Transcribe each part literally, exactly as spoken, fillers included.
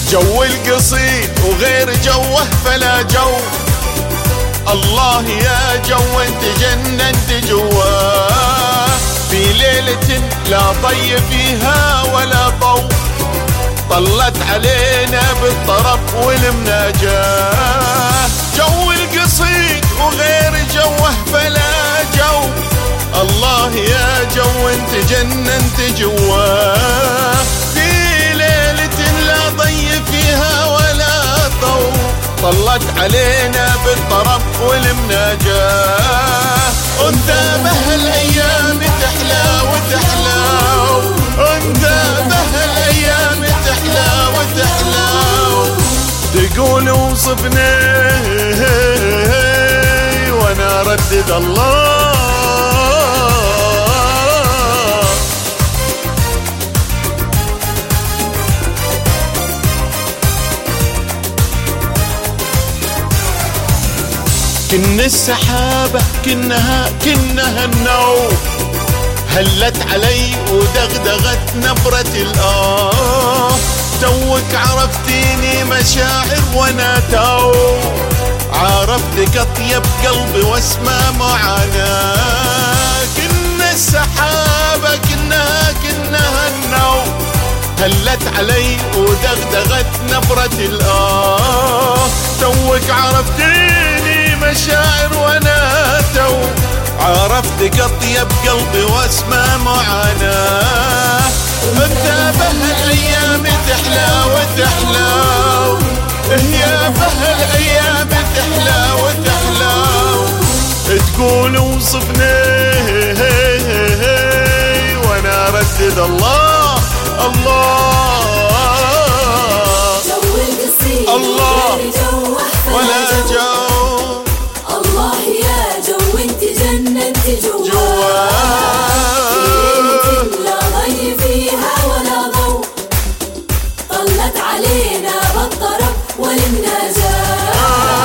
جو القصيد وغير جوه فلا جو. الله يا جو انت جننت جواه، في ليلة لا ضي فيها ولا ضو، طلت علينا بالطرب والمناجاه. جو القصيد وغير جوه فلا جو. الله يا جو انت جننت جواه، في ليلة لا ضي فيها ولا ضو، طلت علينا بالطرب والمناجاه. انت بهالايام تحلى وتحلى، انت بهالايام تحلى وتحلى. تقول وصفني وانا ردد الله. كن السحابة كنها كنها النوم، هلت علي ودغدغت نبرة الآه. توك عرفتيني مشاعر وانا تو، عرفتك اطيب قلبي واسمى معاناة. كن السحابة كنها كنها النوم، هلت علي ودغدغت نبرة الآه. توك عرفتيني مشاعر وانا تو، عرفتك اطيب قلبي واسمى معاناة. انت بهالايام تحلى وتحلى، يا بهالايام تحلى وتحلى. تقول وصفني وانا ردد الله الله. جو القصيد الله ولا جو. الله يا جو انت جننت جواه، لا ضي فيها ولا ضو، طلت علينا بالطرب والمناجاه.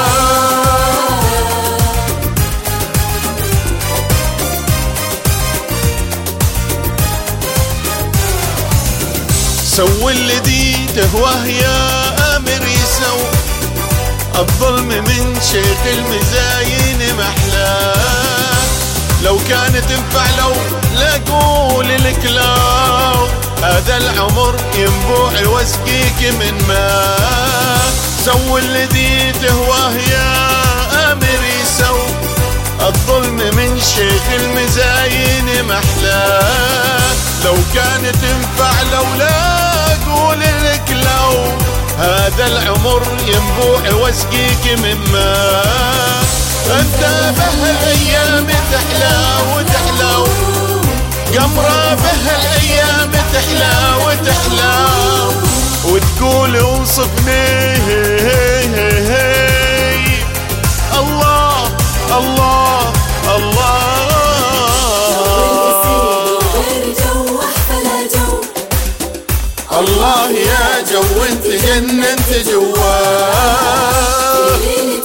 سوي اللي تهواه يا امر يسو، الظلم من شيخ المزاين محلاه. لو كانت تنفع لو لا قول لك لو، هذا العمر ينبوع واسقيك من ماء. سوي الذي تهواه يا امر يسو، الظلم من شيخ المزاين محلاه. لو كانت تنفع لو لا قول لك لو، هذا العمر ينبوع واسقيك من ماء. انت بهالايام تحلى وتحلى، قمرة بهالايام تحلى وتحلى. وتقول اوصفني الله الله الله. الله يا جو انت جننت جواه.